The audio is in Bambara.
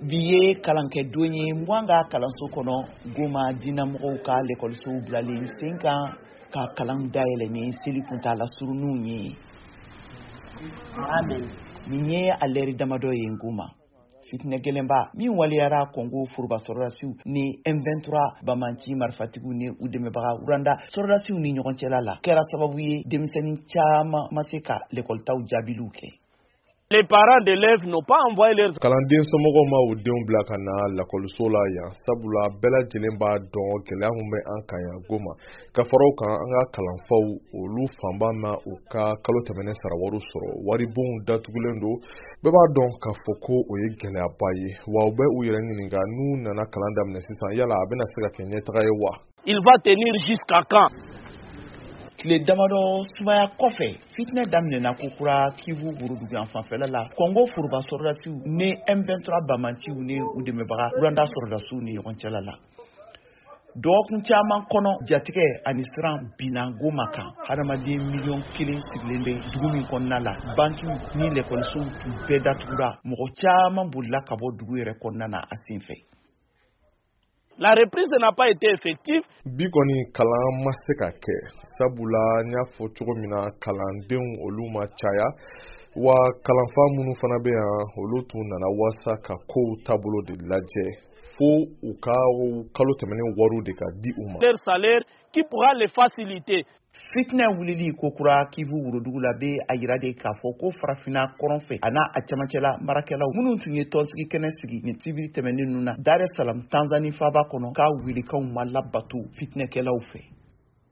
Biye kalanke donye mwanga kalanso kono Goma dinamoko ka l'école sou blalen 5 ans ka kalan daele ni selifunta la surunu ni. Amen. Ninye aleri damado ye Ngoma. Fitne gelemba mi waliyara Kongo furuba sorasiu ni M23 bamanchi marfatigu ni udemebaga uranda sorasiu ni ɲɔgɔn cɛla la kɛra sababu ye denmisɛnnin caman ma se ka l'école taw jaabilu kɛ. Les parents d'élèves n'ont pas envoyé leurs kalanden somɔgɔw ma u denw bila ka na lakɔliso la yan sabula bɛɛ lajɛlen b'a dɔn gɛlɛya mun bɛ an kan yan Goma ka fara o kan an ka kalanfaw olu fanba ma u ka kalo tɛmɛnen sarawaru sɔrɔ waribonw datugulen don bɛɛ b'a dɔn k'a fɔ ko o ye gɛlɛyaba ye wa u bɛ u yɛrɛ ɲininka n'u nana kalan daminɛ sisan yala a bɛna se ka kɛ ɲɛtaga ye wa. Il va tenir jusqu'à quand? Tile damadɔ sumaya kɔfɛ fitinɛ daminɛna kokura Kivu Burudugu fanfɛla la Kongo furuba sɔrɔdasiw ni M23 bamanchiw ni u dɛmɛbaga Rwanda sɔrɔdasiw ni ɲɔgɔn cɛla la. Dɔgɔkun caman kɔnɔ jatigɛ ani siran binna Goma kan hadamaden 1,000,000 sigilen bɛ dugu min kɔnɔna la bankiw ni l'écolisow tun bɛɛ datugura mɔgɔ caman bolila ka bɔ dugu yɛrɛ kɔnɔna na a senfɛ. La reprise n'a pas été effective. Bi kɔni kalan ma se ka kɛ sabula n y'a fɔ cogo min na kalandenw olu ma caya wa kalanfa minnu fana bɛ yan olu tun nana wasa ka kow taabolo de lajɛ fo u ka kalo tɛmɛnen wariw de ka di u ma. Leur salaire qui pourra les faciliter. Fitinɛ wulili kokura Kivu Burudugu la bɛ a yira de k'a fɔ ko farafina kɔrɔnfɛ a n'a a camancɛla marakɛlaw minnu tun ye tɔnsigi kɛnɛ sigi ni sibiri tɛmɛnen ninnu na Dar es Salaam Tanzanie faaba kɔnɔ k'a wulikaw ma labato fitinɛkɛlaw fɛ.